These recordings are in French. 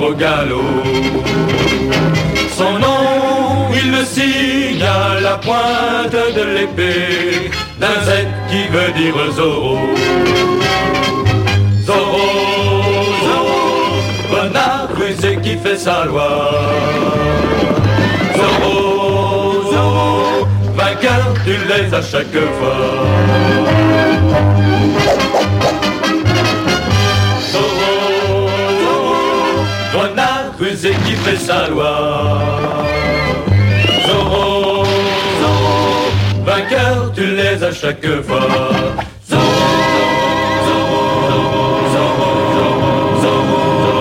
au galop. Son nom, il le signe à la pointe de l'épée d'un Z qui veut dire Zorro. Zorro, Zorro, renard rusé qui fait sa loi. Zorro, Zorro, vainqueur, tu l'es à chaque fois. Zorro, Zorro, renard rusé qui fait sa loi. Zorro, Zorro, vainqueur, tu l'es à chaque fois. Zorro, Zorro, Zorro, Zorro, Zorro,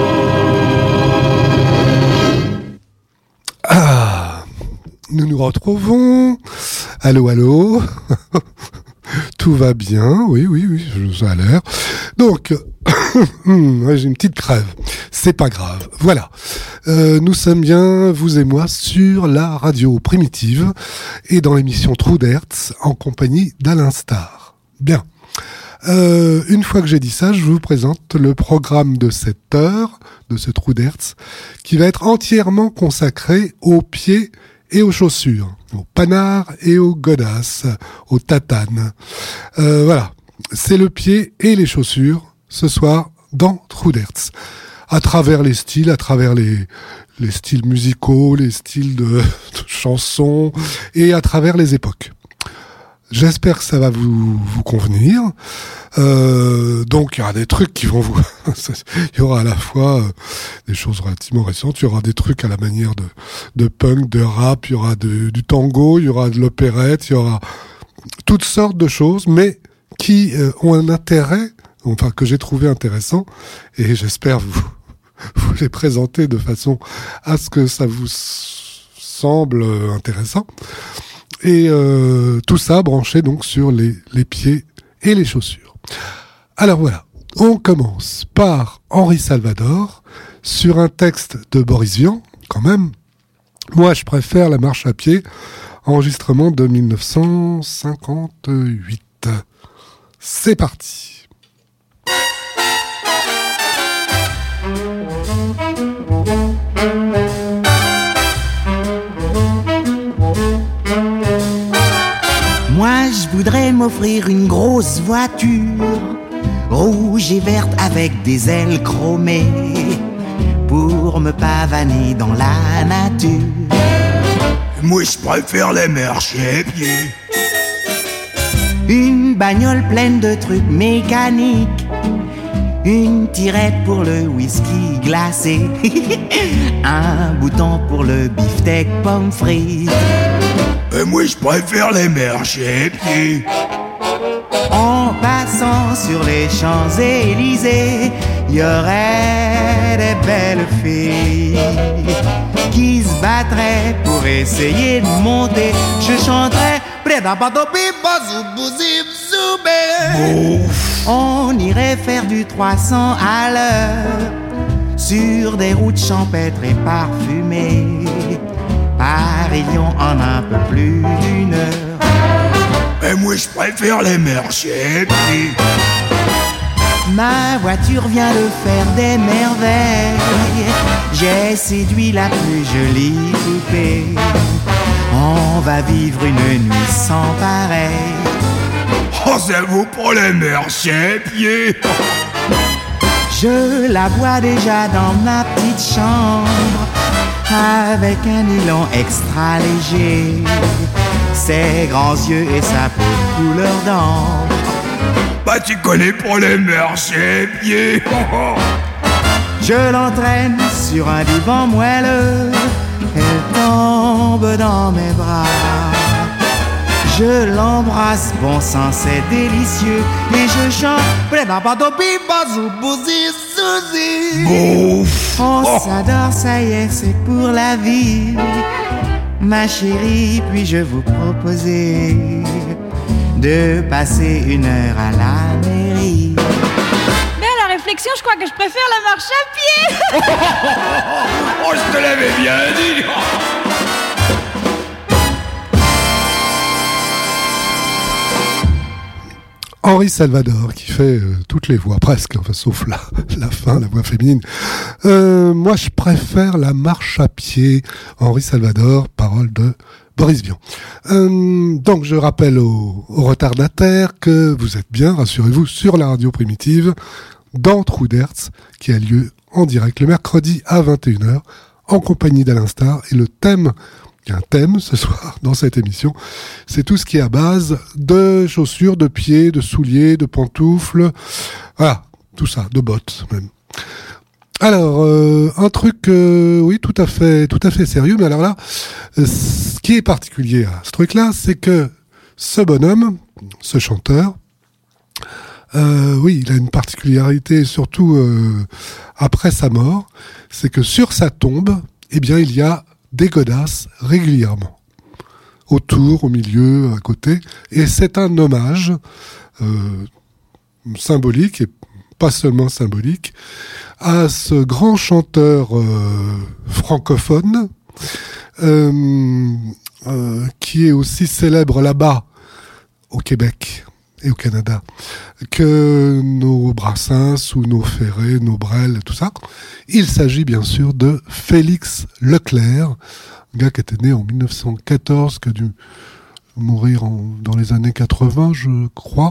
Zorro. Ah, nous nous retrouvons. Allô, allô. Tout va bien, oui, ça a l'air. Donc, j'ai une petite crève. C'est pas grave. Voilà. Nous sommes bien, vous et moi, sur la radio primitive et dans l'émission Trou d'Hertz en compagnie d'Alain Star. Bien. Une fois que j'ai dit ça, je vous présente le programme de cette heure, de ce Trou d'Hertz, qui va être entièrement consacré aux pieds et aux chaussures, aux panards et aux godasses, aux tatanes. Voilà, c'est le pied et les chaussures ce soir dans Trou d'Hertz. À travers les styles, à travers les styles musicaux, les styles de chansons et à travers les époques. J'espère que ça va vous convenir. Donc il y aura des trucs qui vont vous... il y aura à la fois des choses relativement récentes, il y aura des trucs à la manière de punk, de rap, il y aura du tango, il y aura de l'opérette, il y aura toutes sortes de choses, mais qui ont un intérêt, enfin que j'ai trouvé intéressant, et j'espère vous les présenter de façon à ce que ça vous semble intéressant. Et tout ça branché donc sur les pieds et les chaussures. Alors voilà, on commence par Henri Salvador, sur un texte de Boris Vian, quand même. Moi, je préfère la marche à pied, enregistrement de 1958. C'est parti. Moi, je voudrais m'offrir une grosse voiture, rouge et verte avec des ailes chromées, pour me pavaner dans la nature. Moi, je préfère les marcher à pied. Une bagnole pleine de trucs mécaniques, une tirette pour le whisky glacé, un bouton pour le beefsteak pomme frite. Moi, je préfère les marcher à pied. En passant sur les Champs-Élysées, y aurait des belles filles qui se battraient pour essayer de monter. Je chanterais on irait faire du 300 à l'heure sur des routes champêtres et parfumées. Paris-Lyon en un peu plus d'une heure. Moi, je préfère les marcher à pied. Ma voiture vient de faire des merveilles. J'ai séduit la plus jolie poupée. On va vivre une nuit sans pareil. Oh, c'est vous pour les marcher à pied. Je la vois déjà dans ma petite chambre, avec un nylon extra léger, ses grands yeux et sa peau couleur d'ambre. Bah, tu connais pour les marcher à pied. Je l'entraîne sur un divan moelleux, elle tombe dans mes bras. Je l'embrasse, bon sang, c'est délicieux, et je chante. On s'adore, ça y est, c'est pour la vie. Ma chérie, puis-je vous proposer de passer une heure à la mairie? Mais à la réflexion, je crois que je préfère la marche à pied. Oh, je te l'avais bien dit. Henri Salvador qui fait toutes les voix, presque, enfin, sauf la fin, la voix féminine. Moi, je préfère la marche à pied. Henri Salvador, parole de Boris Vian. Donc, je rappelle aux retardataires que vous êtes bien, rassurez-vous, sur la radio primitive, dans Trou d'Hertz, qui a lieu en direct le mercredi à 21h, en compagnie d'Alain Star. Et le thème, il y a un thème ce soir dans cette émission, c'est tout ce qui est à base de chaussures, de pieds, de souliers, de pantoufles, voilà, tout ça, de bottes même. Alors, un truc, oui, tout à fait sérieux, mais alors là, ce qui est particulier à ce truc-là, c'est que ce bonhomme, ce chanteur, oui, il a une particularité, surtout après sa mort, c'est que sur sa tombe, eh bien, il y a des godasses régulièrement, autour, au milieu, à côté, et c'est un hommage symbolique, et pas seulement symbolique, à ce grand chanteur francophone, qui est aussi célèbre là-bas, au Québec et au Canada, que nos Brassens ou nos Ferré, nos Brel, tout ça. Il s'agit bien sûr de Félix Leclerc, un gars qui était né en 1914, qui a dû mourir dans les années 80, je crois.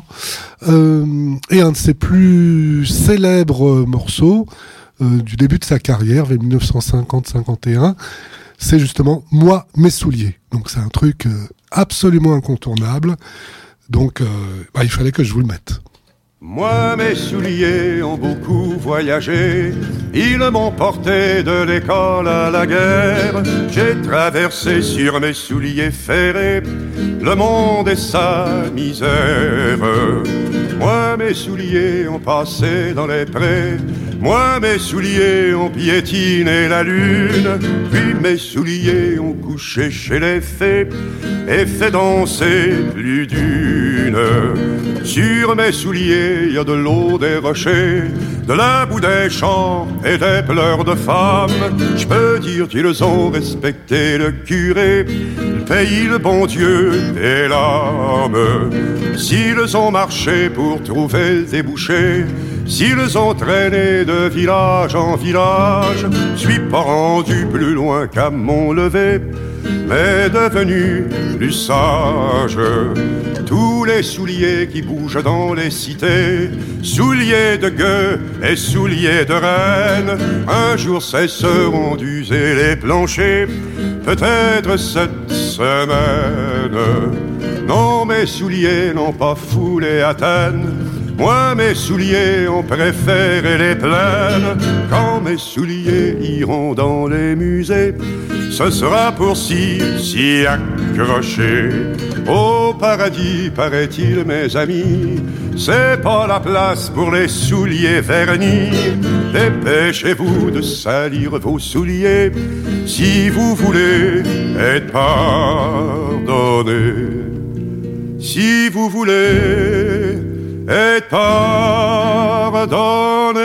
Et un de ses plus célèbres morceaux du début de sa carrière, vers 1950-51, c'est justement « Moi, mes souliers ». Donc c'est un truc absolument incontournable. Donc il fallait que je vous le mette. Moi, mes souliers ont beaucoup voyagé. Ils m'ont porté de l'école à la guerre. J'ai traversé sur mes souliers ferrés le monde et sa misère. Moi, mes souliers ont passé dans les prés. Moi, mes souliers ont piétiné la lune. Puis mes souliers ont couché chez les fées et fait danser plus d'une. Sur mes souliers, il y a de l'eau des rochers, de la boue des champs et des pleurs de femmes. Je peux dire qu'ils ont respecté le curé, le pays, le bon Dieu et l'âme. S'ils ont marché pour trouver le débouché, s'ils ont traîné de village en village, je suis pas rendu plus loin qu'à mon lever, mais devenu plus sage. Tous les souliers qui bougent dans les cités, souliers de gueux et souliers de reine, un jour cesseront d'user les planchers, peut-être cette semaine. Non, mes souliers n'ont pas foulé Athènes. Moi, mes souliers ont préféré les plaines. Quand mes souliers iront dans les musées, ce sera pour s'y accrocher. Au paradis, paraît-il, mes amis, c'est pas la place pour les souliers vernis. Dépêchez-vous de salir vos souliers si vous voulez être pardonné. Si vous voulez être pardonné.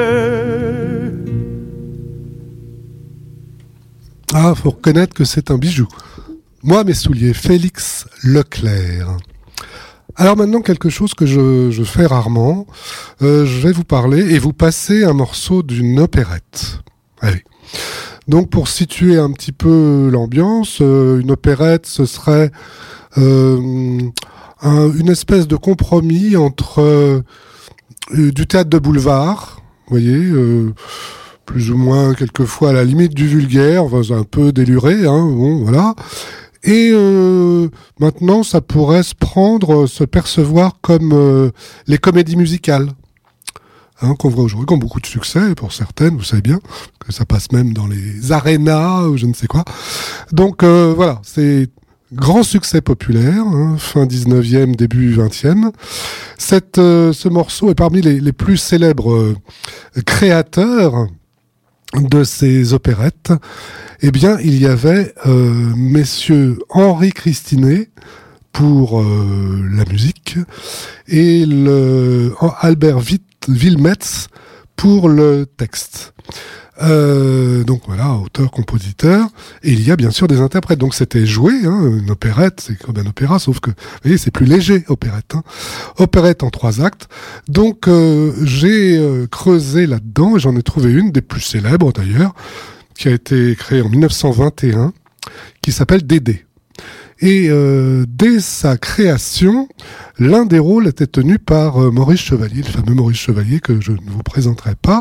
Ah, faut reconnaître que c'est un bijou. Moi, mes souliers, Félix Leclerc. Alors maintenant, quelque chose que je fais rarement. Je vais vous parler et vous passer un morceau d'une opérette. Allez. Donc, pour situer un petit peu l'ambiance, une opérette, ce serait une espèce de compromis entre du théâtre de boulevard, vous voyez, plus ou moins quelquefois à la limite du vulgaire, enfin, c'est un peu déluré, hein, bon, voilà. Et maintenant, ça pourrait se percevoir comme les comédies musicales, hein, qu'on voit aujourd'hui, qui ont beaucoup de succès pour certaines, vous savez bien, que ça passe même dans les arénas ou je ne sais quoi. Donc voilà, c'est grand succès populaire, hein, fin 19e, début 20e. Ce morceau est parmi les plus célèbres créateurs de ces opérettes. Eh bien, il y avait messieurs Henri Christinet pour la musique et Albert Wilmetz pour le texte. Donc voilà, auteur-compositeur, et il y a bien sûr des interprètes. Donc c'était joué, une opérette, c'est comme un opéra, sauf que, vous voyez, c'est plus léger, opérette. Opérette en 3 actes. Donc j'ai creusé là-dedans, et j'en ai trouvé une des plus célèbres d'ailleurs, qui a été créée en 1921, qui s'appelle Dédé. Et dès sa création, l'un des rôles était tenu par Maurice Chevalier, le fameux Maurice Chevalier que je ne vous présenterai pas.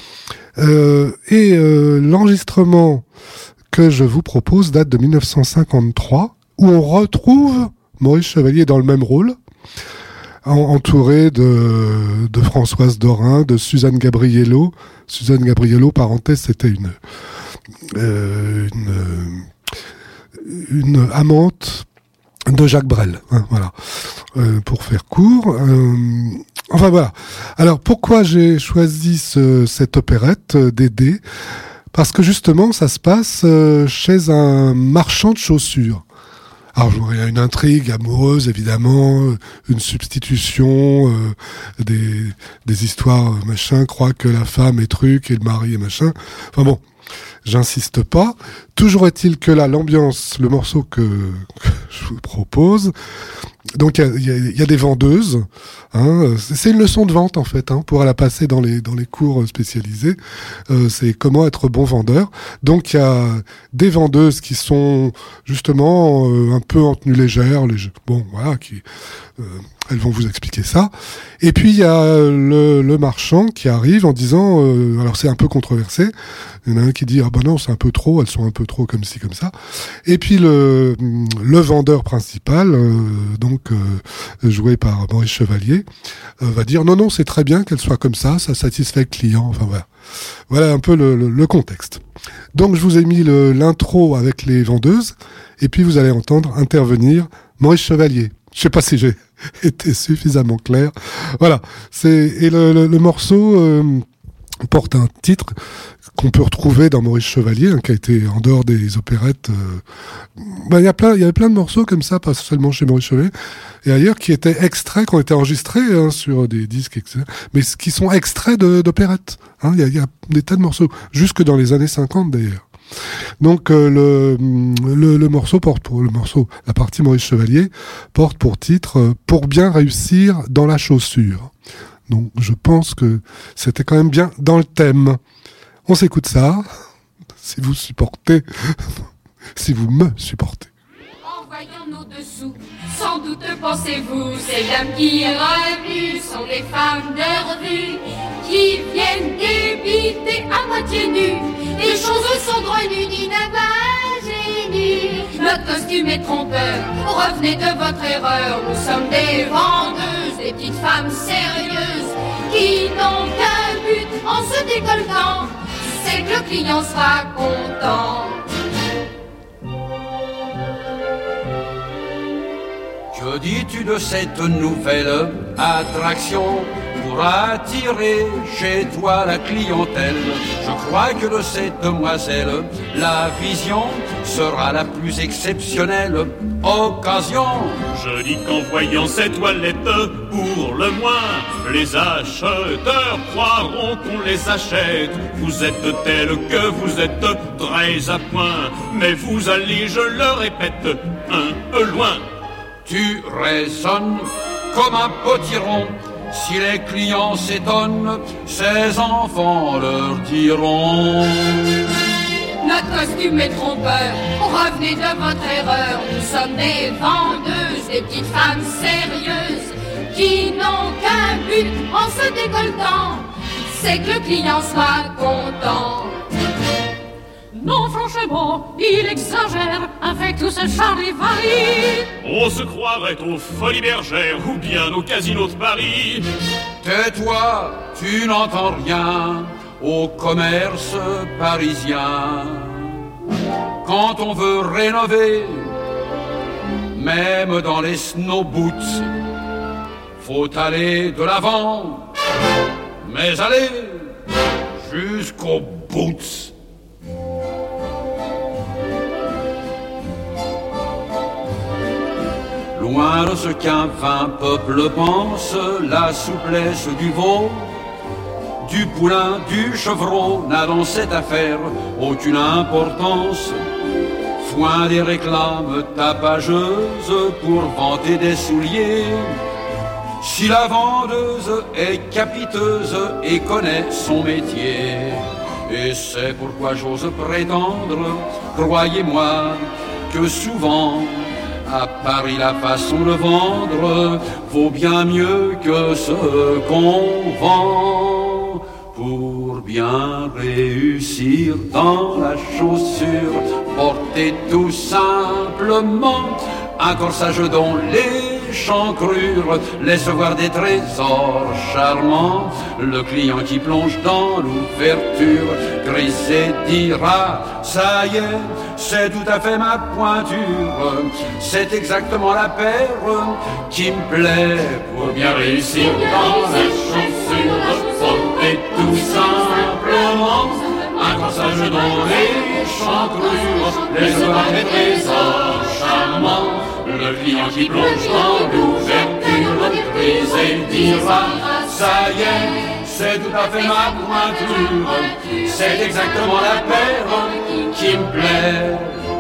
L'enregistrement que je vous propose date de 1953, où on retrouve Maurice Chevalier dans le même rôle, entouré de Françoise Dorin, de Suzanne Gabriello. Suzanne Gabriello, parenthèse, c'était une amante de Jacques Brel, voilà, pour faire court. Enfin voilà. Alors pourquoi j'ai choisi cette opérette Dédé ? Parce que justement ça se passe chez un marchand de chaussures. Alors il y a une intrigue amoureuse évidemment, une substitution, des histoires machin, croit que la femme est truc et le mari est machin. Enfin bon, j'insiste pas. Toujours est-il que là, l'ambiance, le morceau que je vous propose, donc il y a des vendeuses, c'est une leçon de vente en fait, pour la passer dans les cours spécialisés. C'est comment être bon vendeur. Donc il y a des vendeuses qui sont justement un peu en tenue légère, bon voilà, elles vont vous expliquer ça. Et puis il y a le marchand qui arrive en disant, alors c'est un peu controversé, il y en a un qui dit ah ben non c'est un peu trop, elles sont un peu trop comme ci comme ça. Et puis le vendeur principal, joué par Maurice Chevalier, va dire non c'est très bien qu'elles soient comme ça satisfait le client. Enfin voilà un peu le contexte. Donc je vous ai mis l'intro avec les vendeuses, et puis vous allez entendre intervenir Maurice Chevalier. Je sais pas si j'ai été suffisamment clair. Voilà. Le morceau porte un titre qu'on peut retrouver dans Maurice Chevalier, qui a été en dehors des opérettes. Il y avait plein de morceaux comme ça, pas seulement chez Maurice Chevalier, et ailleurs, qui étaient extraits, qui ont été enregistrés sur des disques, etc., mais qui sont extraits d'opérettes. Il y a des tas de morceaux, jusque dans les années 50 d'ailleurs. Donc le morceau la partie Maurice Chevalier porte pour titre Pour bien réussir dans la chaussure. Donc je pense que c'était quand même bien dans le thème. On s'écoute ça, si vous supportez, si vous me supportez. En voyant nos dessous, sans doute pensez-vous, ces dames qui revues sont des femmes de revue, qui viennent débiter à moitié nues. Les choses sont grenues d'une ingénue. Notre costume est trompeur, revenez de votre erreur. Nous sommes des vendeuses, des petites femmes sérieuses, qui n'ont qu'un but en se décolletant, c'est que le client sera content. Que dis-tu de cette nouvelle attraction pour attirer chez toi la clientèle? Je crois que de cette demoiselle, la vision sera la plus exceptionnelle occasion. Je dis qu'en voyant cette toilette, pour le moins, les acheteurs croiront qu'on les achète. Vous êtes telle que vous êtes très à point, mais vous allez, je le répète, un peu loin. Tu raisonnes comme un potiron. Si les clients s'étonnent, ces enfants leur diront: notre costume est trompeur, revenez de votre erreur. Nous sommes des vendeuses, des petites femmes sérieuses, qui n'ont qu'un but en se décolletant, c'est que le client soit content. Non, franchement, il exagère avec tout ce charivari. On se croirait aux Folies Bergères ou bien au Casino de Paris. Tais-toi, tu n'entends rien au commerce parisien. Quand on veut rénover, même dans les snow boots, faut aller de l'avant, mais aller jusqu'aux boots. Loin de ce qu'un fin peuple pense, la souplesse du veau, du poulain, du chevreau n'a dans cette affaire aucune importance. Foin des réclames tapageuses pour vanter des souliers. Si la vendeuse est capiteuse et connaît son métier, et c'est pourquoi j'ose prétendre, croyez-moi, que souvent, à Paris, la façon de vendre vaut bien mieux que ce qu'on vend. Pour bien réussir dans la chaussure, portez tout simplement un corsage dont l'échancrure laisse voir des trésors charmants. Le client qui plonge dans l'ouverture grisé dira: ça y est, c'est tout à fait ma pointure, c'est exactement la paire qui me plaît. Pour bien réussir dans la chaussure, portez tout simplement un corsage dont l'échancrure laisse voir des trésors charmants. Le client qui plonge dans l'ouverture grisé dira: ça y est, c'est tout à fait ma pointure, c'est exactement la paire qui me plaît.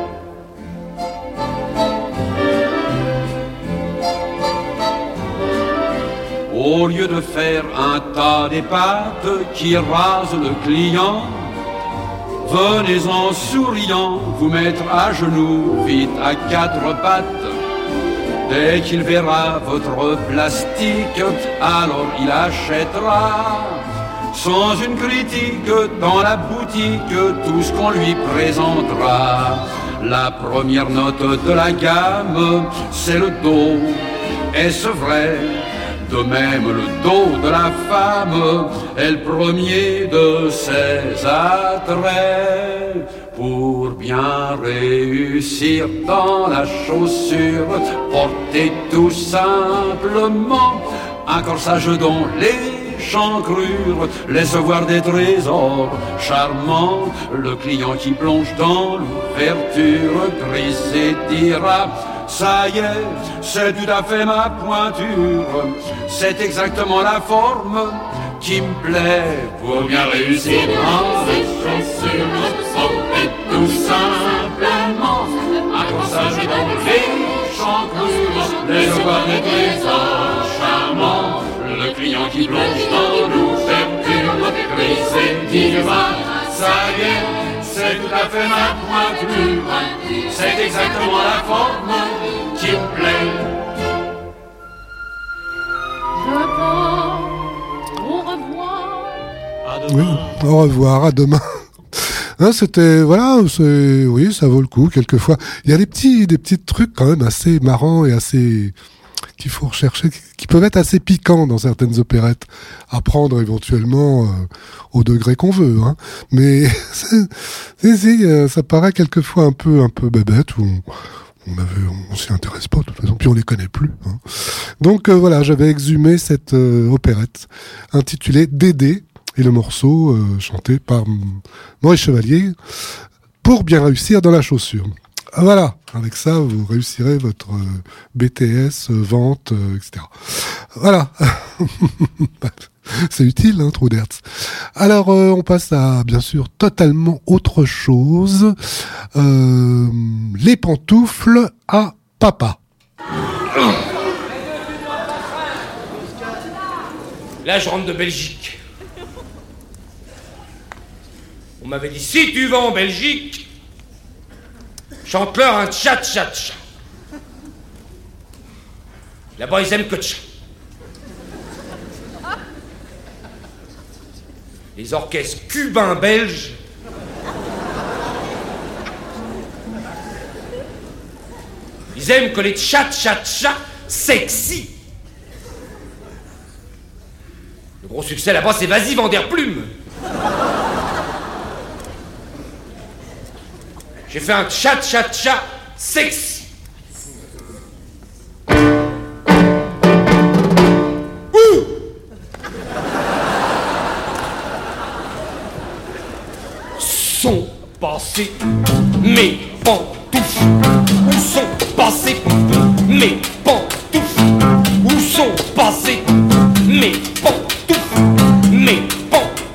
Au lieu de faire un tas des pattes qui rasent le client, venez en souriant vous mettre à genoux, vite à quatre pattes. Dès qu'il verra votre plastique, alors il achètera, sans une critique, dans la boutique, tout ce qu'on lui présentera. La première note de la gamme, c'est le dos, est-ce vrai? De même le dos de la femme est le premier de ses attraits. Pour bien réussir dans la chaussure, portez tout simplement un corsage dont l'échancrure laisse voir des trésors charmants. Le client qui plonge dans l'ouverture grisé dira: ça y est, c'est tout à fait ma pointure, c'est exactement la forme qui me plaît. Pour bien réussir dans les chaussures, portez tout simplement un corsage dans l'échancrure laisse voir des trésors charmants. Le client qui plonge dans l'ouverture grisé dira: ça y est, c'est tout à fait ma pointure, c'est exactement la forme qui me plaît. Au revoir. À Oui, demain. au revoir, à demain. Hein, c'était, voilà, c'est, oui, ça vaut le coup, quelquefois. Il y a des petits trucs quand même assez marrants et assez, qu'il faut rechercher, qui peuvent être assez piquants dans certaines opérettes, à prendre éventuellement au degré qu'on veut. Hein. Mais ça paraît quelquefois un peu bébête, où on s'y intéresse pas de toute façon, puis on les connaît plus. Hein. Donc voilà, j'avais exhumé cette opérette intitulée Dédé, et le morceau chanté par Maurice Chevalier, pour bien réussir dans la chaussure. Voilà, avec ça, vous réussirez votre BTS, vente, etc. Voilà. C'est utile, hein, Trou d'Hertz. Alors, on passe à, bien sûr, totalement autre chose. Les pantoufles à papa. Là, je rentre de Belgique. On m'avait dit, si tu vas en Belgique, chante-leur un tcha-tcha-tcha. Là-bas, ils aiment que tcha. Les orchestres cubains belges ils aiment que les tcha-tcha-tcha sexy. Le gros succès là-bas, c'est Vas-y, Vanderplume. J'ai fait un tcha-tcha-tcha sexy. Ouh! Sont passés mes pantoufles? Où sont passés mes pantoufles? Où sont passés mes pantoufles? Mes pantoufles?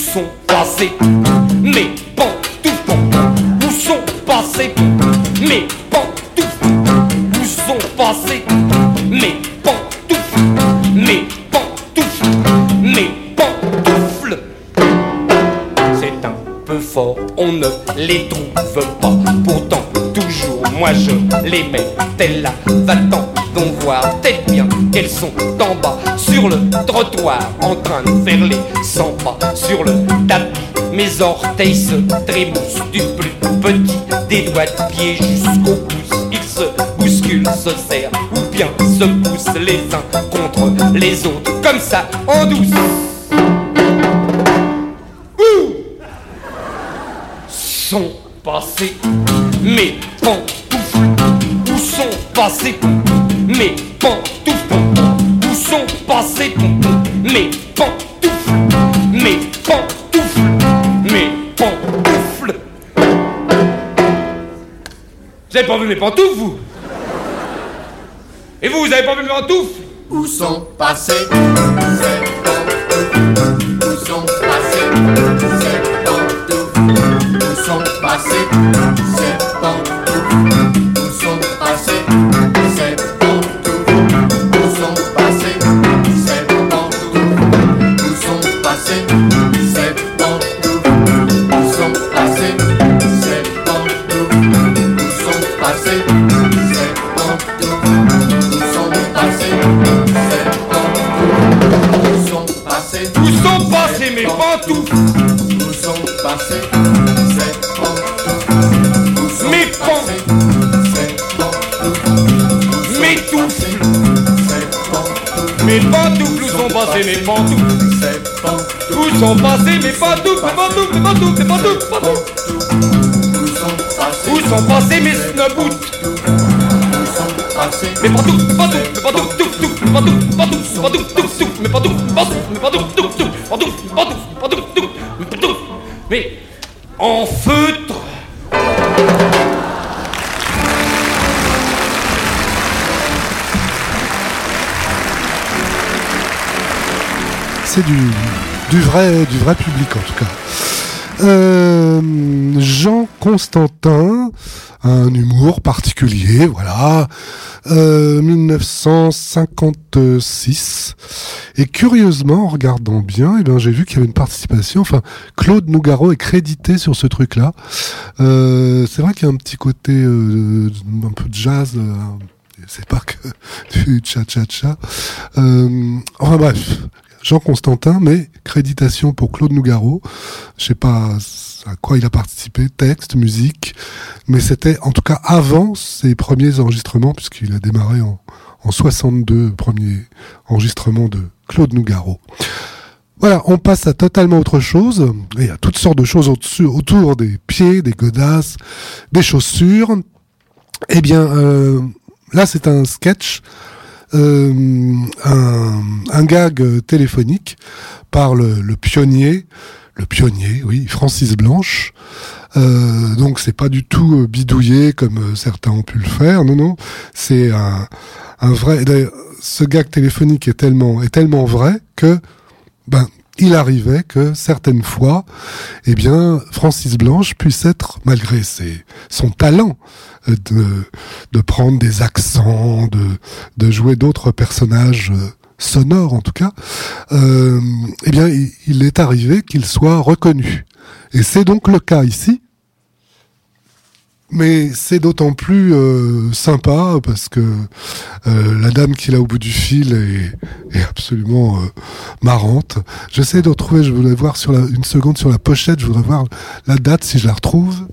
sont passés mes pantoufles? Où sont passés mes pantoufles? Où sont passés mes pantoufles? Mes pantoufles, mes pantoufles. C'est un peu fort, on ne les trouve pas. Pourtant, toujours, moi je les mettais là. Va-t'en donc voir, peut-être bien qu'elles sont en bas, sur le trottoir, en train de faire les 100 pas. Sur le tapis, mes orteils se trémoussent du plus petit des doigts de pied jusqu'au pouce. Ils se bousculent, se serrent ou bien se poussent les uns contre les autres, comme ça, en douce. Où sont passés mes pantoufles? Où sont passés mes pantoufles? Où sont passés mes pantoufles? Mes pantoufles, mes pantoufles. Vous avez pas vu mes pantoufles, vous? Et vous avez pas vu mes pantoufles? Où sont passés ces pantoufles? Où sont passés ces pantoufles? Où sont passés ces pantoufles? Où sont passés ces pantoufles? Où sont passés ces pantoufles? Où sont passés ces pantoufles? Où sont passés ces pantoufles? Où sont passés ces pantoufles? Où sont passés ces pantoufles? Où sont passés? Où sont passés mes pantoufles? Où sont passés ces pantoufles? Où sont mes passés ces pantoufles? Mes touffles, mes pantoufles, où sont passés mes pantoufles? Où sont passés mes pantoufles, mes pantoufles, mes pantoufles, mes pantoufles, pantoufles? Où sont passés mes snowboots? Mes pantoufles, mes pantoufles, mes pantoufles, touf, touf, mes pantoufles, pantoufles, pantoufles, touf, touf, mes pantoufles, pantoufles, mes pantoufles, touf, touf, pantoufles, pantoufles, pantoufles, touf, mes pantoufles. Mais en feutre. C'est du vrai public en tout cas. Jean Constantin, un humour particulier, voilà, 1956. Et curieusement, en regardant bien, eh ben, j'ai vu qu'il y avait une participation. Enfin, Claude Nougaro est crédité sur ce truc-là. C'est vrai qu'il y a un petit côté un peu de jazz. C'est pas que du cha-cha-cha. Enfin bref. Jean Constantin, mais créditation pour Claude Nougaro. Je sais pas à quoi il a participé, texte, musique, mais c'était en tout cas avant ses premiers enregistrements, puisqu'il a démarré en 62, premier enregistrement de Claude Nougaro. Voilà, on passe à totalement autre chose. Il y a toutes sortes de choses autour des pieds, des godasses, des chaussures. Eh bien, là c'est un sketch, un gag téléphonique par le pionnier, oui, Francis Blanche. Donc c'est pas du tout bidouillé comme certains ont pu le faire. Non, c'est un vrai. Ce gag téléphonique est tellement vrai que il arrivait que certaines fois, eh bien, Francis Blanche puisse être, malgré son talent de prendre des accents, de jouer d'autres personnages sonores en tout cas, eh bien, il est arrivé qu'il soit reconnu. Et c'est donc le cas ici. Mais c'est d'autant plus sympa parce que la dame qu'il a au bout du fil est absolument marrante. J'essaie de retrouver, je voulais voir une seconde sur la pochette, je voudrais voir la date si je la retrouve.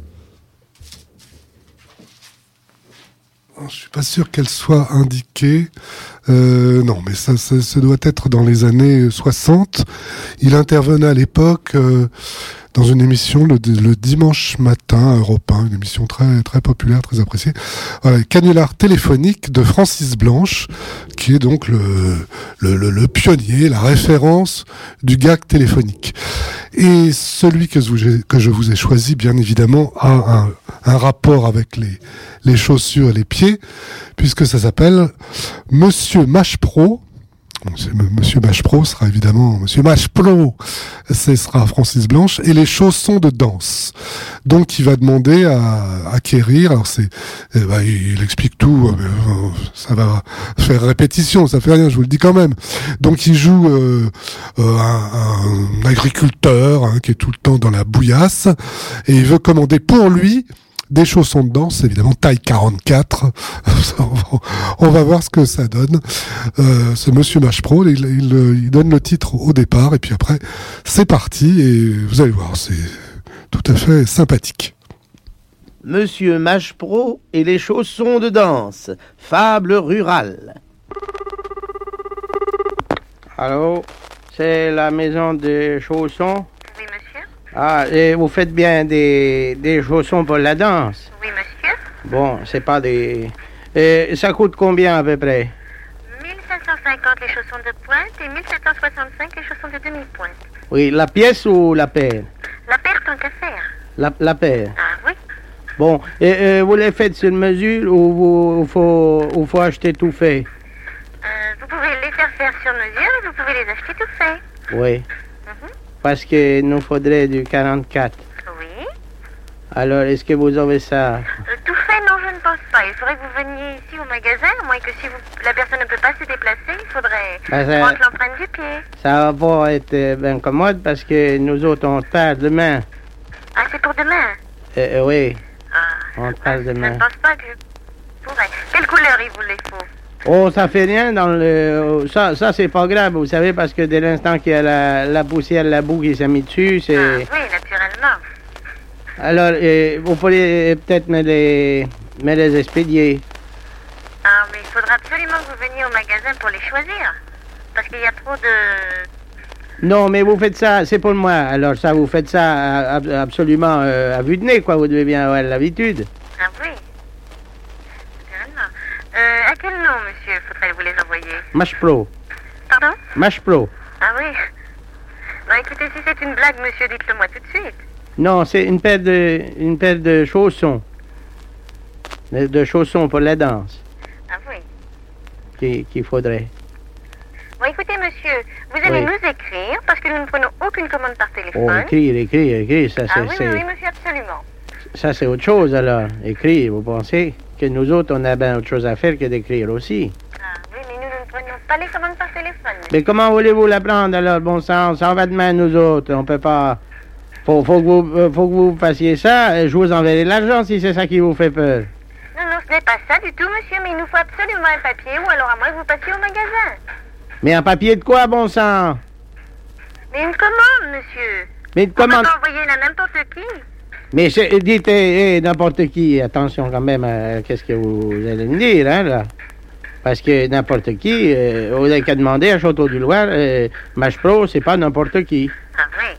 Je suis pas sûr qu'elle soit indiquée. Non, mais ça doit être dans les années 60. Il intervenait à l'époque dans une émission le dimanche matin à Europe 1, une émission très très populaire, très appréciée. Voilà, canular téléphonique de Francis Blanche, qui est donc le pionnier, la référence du gag téléphonique. Et celui que je vous ai choisi, bien évidemment, a un rapport avec les chaussures et les pieds, puisque ça s'appelle Monsieur Mashpro. Monsieur Machepro sera évidemment Monsieur Machepro, ce sera Francis Blanche, et les chaussons de danse. Donc il va demander à acquérir, alors il explique tout, ça va faire répétition, ça fait rien, je vous le dis quand même. Donc il joue un agriculteur qui est tout le temps dans la bouillasse, et il veut commander pour lui des chaussons de danse, évidemment taille 44. On va voir ce que ça donne. Ce Monsieur Machepro, il donne le titre au départ, et puis après c'est parti, et vous allez voir, c'est tout à fait sympathique. Monsieur Machepro et les chaussons de danse, fable rurale. Allô, c'est la maison des chaussons? Oui, monsieur. Ah, et vous faites bien des chaussons pour la danse? Oui, monsieur. Bon, c'est pas des... ça coûte combien à peu près? 1550 les chaussons de pointe et 1765 les chaussons de demi-pointe. Oui, la pièce ou la paire? La paire tant qu'à faire. La paire? Ah oui. Bon, et vous les faites sur mesure ou faut acheter tout fait? Vous pouvez les faire sur mesure et vous pouvez les acheter tout fait. Oui. Parce que nous faudrait du 44. Oui. Alors, est-ce que vous avez ça? Tout fait, non, je ne pense pas. Il faudrait que vous veniez ici au magasin, à moins que si la personne ne peut pas se déplacer, il faudrait prendre l'empreinte du pied. Ça va pas être bien commode parce que nous autres, on part demain. Ah, c'est pour demain? Oui. Ah, on part demain. Je ne pense pas que je pourrais. Quelle couleur il vous les faut? Oh, ça fait rien dans le... Ça c'est pas grave, vous savez, parce que dès l'instant qu'il y a la poussière, la boue qui s'est mise dessus, c'est... Ah, oui, naturellement. Alors, vous pourriez peut-être me les expédier. Ah, mais il faudra absolument que vous veniez au magasin pour les choisir. Parce qu'il y a trop de... Non, mais vous faites ça, c'est pour moi. Alors ça, vous faites ça absolument à vue de nez, quoi. Vous devez bien avoir l'habitude. Ah oui. Naturellement. À quel nom, monsieur, faudrait vous les envoyer? Machepro. Pardon? Machepro. Ah oui. Bah écoutez, si c'est une blague, monsieur, dites-le moi tout de suite. Non, c'est une paire de chaussons. De chaussons pour la danse. Ah oui. Qu'il faudrait. Bon, écoutez, monsieur, vous allez nous écrire, parce que nous ne prenons aucune commande par téléphone. Oh, écrire, ça c'est... Oui, monsieur, absolument. Ça c'est autre chose, alors. Écrire, vous pensez que nous autres, on a bien autre chose à faire que d'écrire aussi. Ah oui, mais nous ne prenons pas les commandes par téléphone. Mais comment voulez-vous la prendre, alors, bon sang? Ça va demain, nous autres, on peut pas... Faut que vous fassiez ça, je vous enverrai l'argent si c'est ça qui vous fait peur. Non, ce n'est pas ça du tout, monsieur, mais il nous faut absolument un papier, ou alors à moins que vous passiez au magasin. Mais un papier de quoi, bon sang? Mais une commande, monsieur. Mais une commande... On peut pas envoyer à n'importe qui. Mais dites, n'importe qui, attention quand même à qu'est-ce que vous allez me dire, hein, là. Parce que n'importe qui, vous n'avez qu'à demander à Château-du-Loir, Machepro, c'est pas n'importe qui. Ah oui.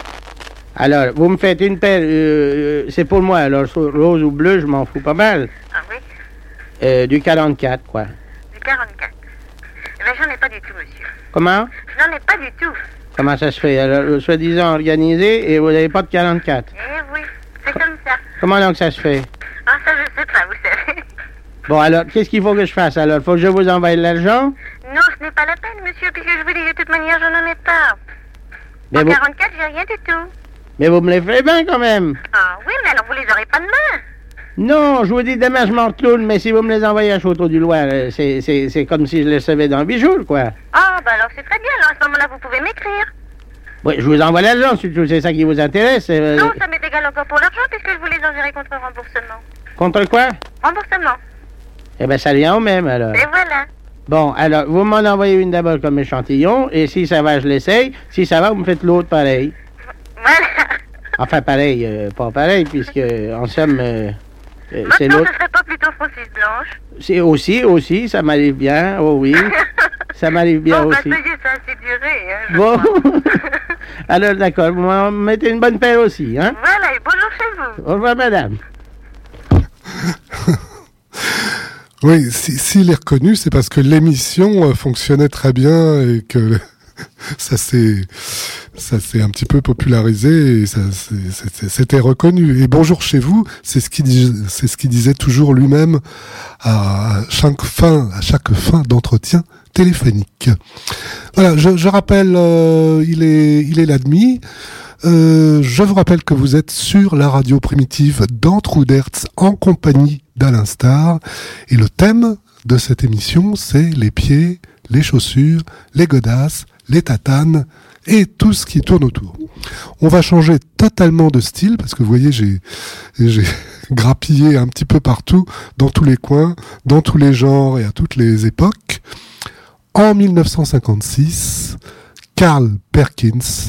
Alors, vous me faites une paire, c'est pour moi, alors rose ou bleu, je m'en fous pas mal. Ah oui? Du 44, quoi. Du 44. Eh bien, j'en ai pas du tout, monsieur. Comment? Je n'en ai pas du tout. Comment ça se fait? Alors, soi-disant organisé, et vous n'avez pas de 44? Eh oui, c'est comme ça. Comment donc ça se fait? Ah, ça, je sais pas, vous savez. Bon, alors, qu'est-ce qu'il faut que je fasse, alors? Faut que je vous envoie l'argent? Non, ce n'est pas la peine, monsieur, puisque je vous dis, de toute manière, je n'en ai pas. Mais en 44, j'ai rien du tout. Mais vous me les ferez bien, quand même. Ah oui, mais alors vous les aurez pas demain. Non, je vous dis, demain, je m'en retourne, mais si vous me les envoyez à Château-du-Loir, c'est comme si je les recevais dans 8 jours, quoi. Ah, ben alors c'est très bien, alors à ce moment-là, vous pouvez m'écrire. Oui, je vous envoie l'argent, surtout, c'est ça qui vous intéresse. Non, ça m'est égal encore pour l'argent, puisque je vous les enverrai contre remboursement. Contre quoi? Remboursement. Eh ben, ça vient au même, alors. Et voilà. Bon, alors, vous m'en envoyez une d'abord comme échantillon, et si ça va, je l'essaye. Si ça va, vous me faites l'autre pareil. Voilà. Enfin, pareil, pas pareil, puisque, en somme, c'est maintenant, l'autre. ce serait pas plutôt Francis Blanche? C'est aussi, ça m'arrive bien, oh oui. Ça m'arrive bien bon, aussi. Bon, bah, ça y est, ça a assez duré, hein, bon. Alors, d'accord, vous m'en mettez une bonne paire aussi, hein? Voilà, et bonjour chez vous. Au revoir, madame. Oui, s'il est reconnu, c'est parce que l'émission fonctionnait très bien et que ça s'est un petit peu popularisé et c'était reconnu. Et bonjour chez vous, c'est ce qu'il disait toujours lui-même à chaque fin d'entretien téléphonique. Voilà, je rappelle, il est la demi. Je vous rappelle que vous êtes sur la radio primitive d'Antre-ou-d'Hertz en compagnie d'Alain Star. Et le thème de cette émission, c'est les pieds, les chaussures, les godasses, les tatanes et tout ce qui tourne autour. On va changer totalement de style parce que vous voyez, j'ai grappillé un petit peu partout, dans tous les coins, dans tous les genres et à toutes les époques. En 1956, Carl Perkins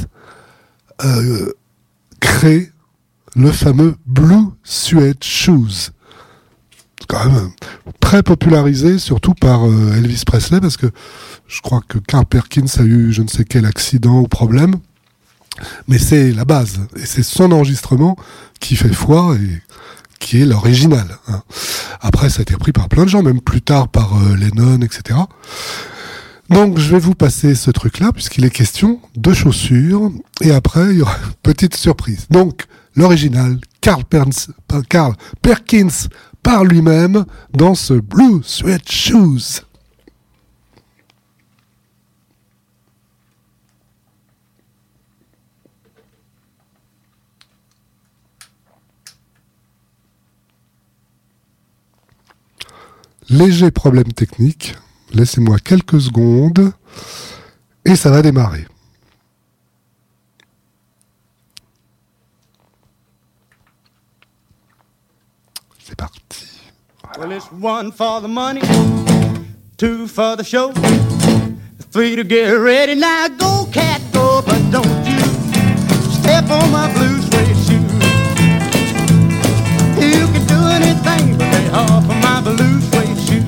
crée le fameux Blue Suede Shoes. C'est quand même très popularisé, surtout par Elvis Presley, parce que je crois que Carl Perkins a eu je ne sais quel accident ou problème, mais c'est la base, et c'est son enregistrement qui fait foi et qui est l'original. Hein. Après, ça a été repris par plein de gens, même plus tard par Lennon, etc. Donc, je vais vous passer ce truc-là, puisqu'il est question de chaussures, et après, il y aura une petite surprise. Donc, l'original, Carl Perkins par lui-même, dans ce Blue Suede Shoes. Léger problème technique. Laissez-moi quelques secondes et ça va démarrer. C'est parti. Well, it's 1 for the money, 2 for the show, 3 to get ready. Now go, cat, go, but don't you step on my blue suede shoe. You can do anything but lay off of my blue suede shoe.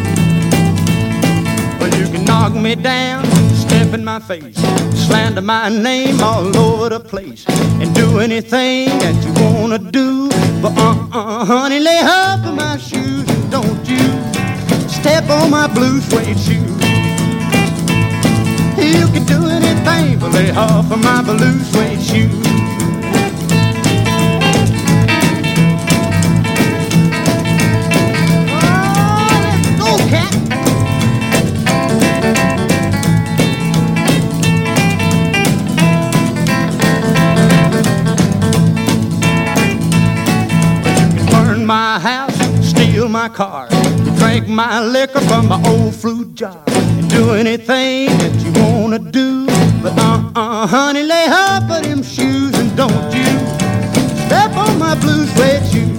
Well, you can knock me down, step in my face, slander my name all over the place, and do anything that you wanna do. But honey, lay off of my shoes, and don't you step on my blue suede shoe. You can do anything but lay off of my blue suede shoe. My house, steal my car, drink my liquor from my old fruit jar, and do anything that you wanna do. But honey, lay off of them shoes, and don't you step on my blue suede shoes.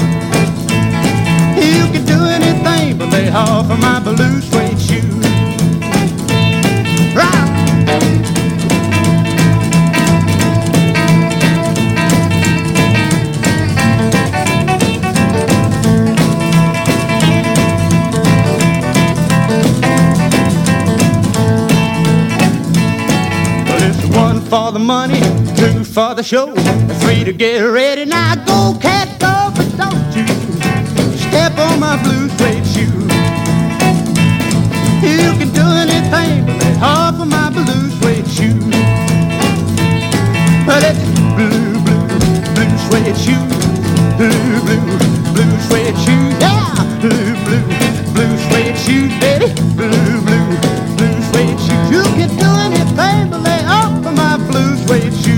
You can do anything but lay off of my blue suede shoes. Right. For the money, 2 for the show, 3 to get ready. Now go, cat, go, but don't you step on my blue suede shoe. You can do anything but lay off of my blue suede shoe. But it's blue, blue, blue suede shoe. Blue, blue, blue suede shoe. Yeah, blue, blue, blue suede shoe, baby. Blue, blue, blue suede shoe. You can do anything but lay off of my blue suede shoe.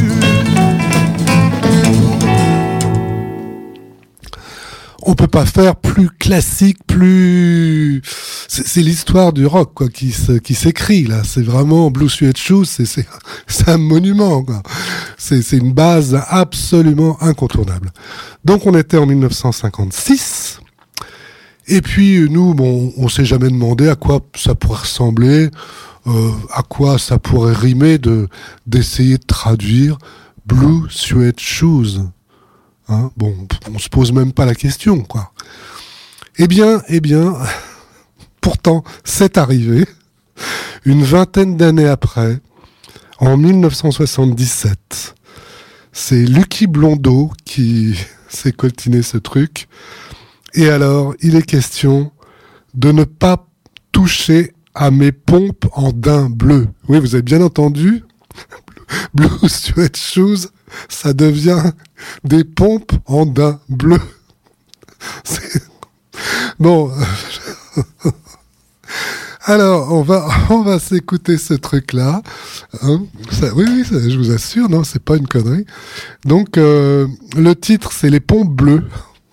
On peut pas faire plus classique, plus... C'est l'histoire du rock, quoi, qui s'écrit, là. C'est vraiment Blue Suede Shoes, c'est un monument, quoi. C'est une base absolument incontournable. Donc, on était en 1956. Et puis, nous, bon, on s'est jamais demandé à quoi ça pourrait ressembler, à quoi ça pourrait rimer d'essayer de traduire Blue Suede Shoes. Hein, bon, on se pose même pas la question, quoi. Eh bien, pourtant, c'est arrivé, une vingtaine d'années après, en 1977. C'est Lucky Blondeau qui s'est coltiné ce truc. Et alors, il est question de ne pas toucher à mes pompes en daim bleu. Oui, vous avez bien entendu. Blue Suede Shoes, ça devient des pompes en daim bleu. Bon. Alors, on va s'écouter ce truc-là. Hein, oui, je vous assure, non, c'est pas une connerie. Donc, le titre, c'est Les Ponts Bleus.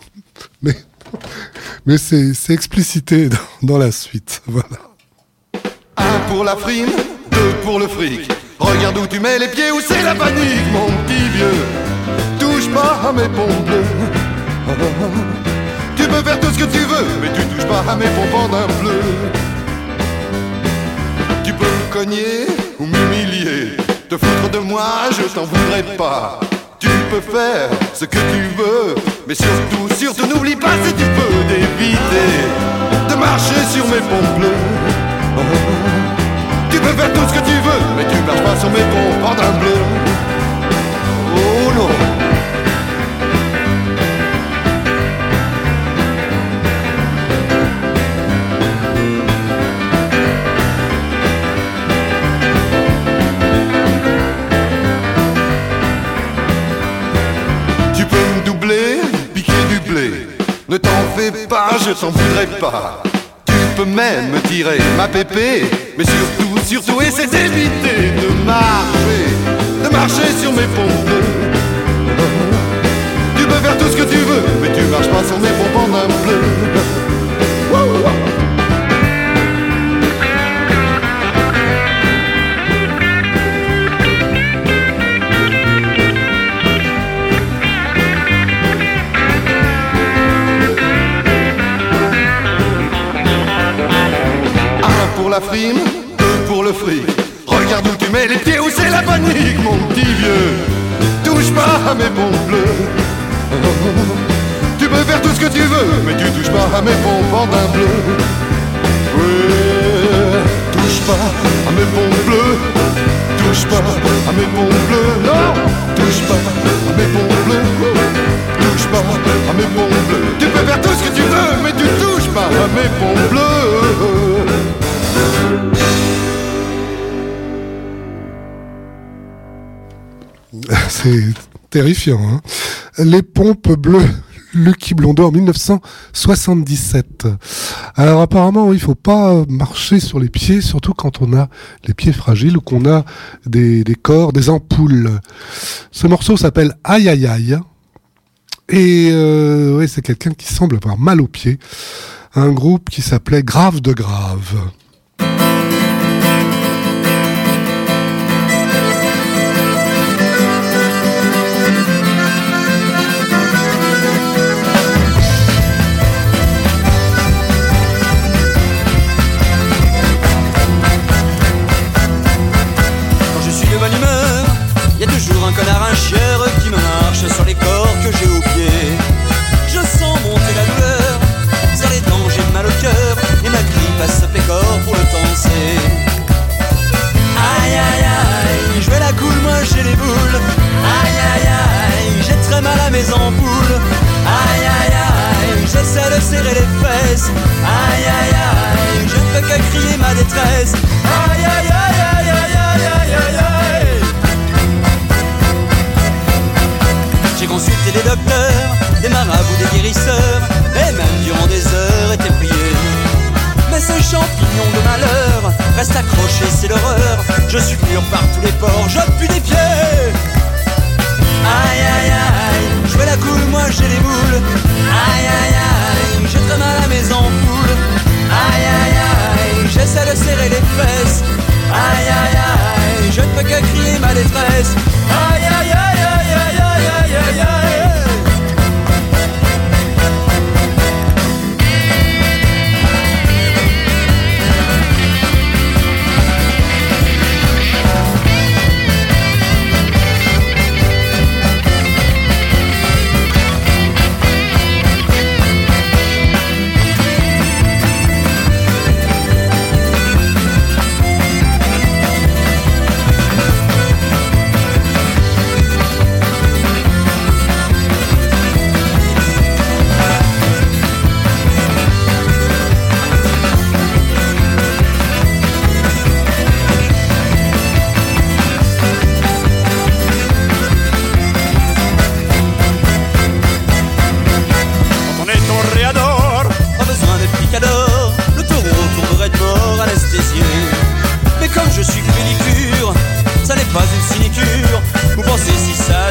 Mais c'est explicité dans la suite. Voilà. 1 pour la frime, 2 pour le fric. Regarde où tu mets les pieds, où c'est la panique, mon petit vieux. Touche pas à mes pompes bleues. Tu peux faire tout ce que tu veux, mais tu touches pas à mes pompes d'un bleu. Tu peux me cogner ou m'humilier, te foutre de moi, je t'en voudrais pas. Tu peux faire ce que tu veux, mais surtout n'oublie pas si tu peux d'éviter de marcher sur mes pompes bleues. Tu peux faire tout ce que tu veux, mais tu marches pas sur mes pompes en d'un bleu. Oh non. Tu peux me doubler, piquer du blé. Ne t'en fais pas, je t'en voudrais pas. Tu peux même me tirer ma pépé, mais surtout essaie d'éviter de marcher sur mes pompes bleues. Tu peux faire tout ce que tu veux, mais tu marches pas sur mes pompes en un bleu. Pour la frime, 2 pour le fric. Regarde où tu mets les pieds, où c'est la panique, mon petit vieux. Touche pas à mes pompes bleues. Tu peux faire tout ce que tu veux, mais tu touches pas à mes pompes en d'un bleu. Ouais, touche pas à mes pompes bleues. Touche pas à mes pompes bleues. Non, touche pas à mes pompes bleues. Touche pas à mes pompes bleues. Tu peux faire tout ce que tu veux, mais tu touches pas à mes pompes bleues. C'est terrifiant, hein. Les pompes bleues, Lucky Blondeau en 1977. Alors apparemment, oui, il faut pas marcher sur les pieds, surtout quand on a les pieds fragiles ou qu'on a des corps, des ampoules. Ce morceau s'appelle Aïe Aïe Aïe. Et ouais, c'est quelqu'un qui semble avoir mal aux pieds. Un groupe qui s'appelait Grave de Grave. Un connard, un chieur qui me marche sur les corps que j'ai aux pieds. Je sens monter la douleur, serre les dents, j'ai mal au cœur, et ma grippe à ce pécor pour le danser. Aïe aïe aïe, je vais la coule, moi j'ai les boules. Aïe aïe aïe, j'ai très mal à mes ampoules. Aïe aïe aïe, j'essaie de serrer les fesses. Aïe aïe aïe, je ne peux que crier ma détresse. Aïe aïe aïe aïe aïe aïe aïe aïe aïe. J'ai consulté des docteurs, des marabouts, des guérisseurs, et même durant des heures été prié. Mais ces champignons de malheur restent accrochés, c'est l'horreur. Je suis pur par tous les pores, je pue des pieds. Aïe aïe aïe, je fais la coule, moi j'ai les boules. Aïe aïe aïe, j'ai très mal à mes ampoules. Aïe aïe aïe, j'essaie de serrer les fesses. Aïe aïe aïe, je ne peux que crier ma détresse. Aïe aïe aïe aïe aïe aïe aïe aïe aïe.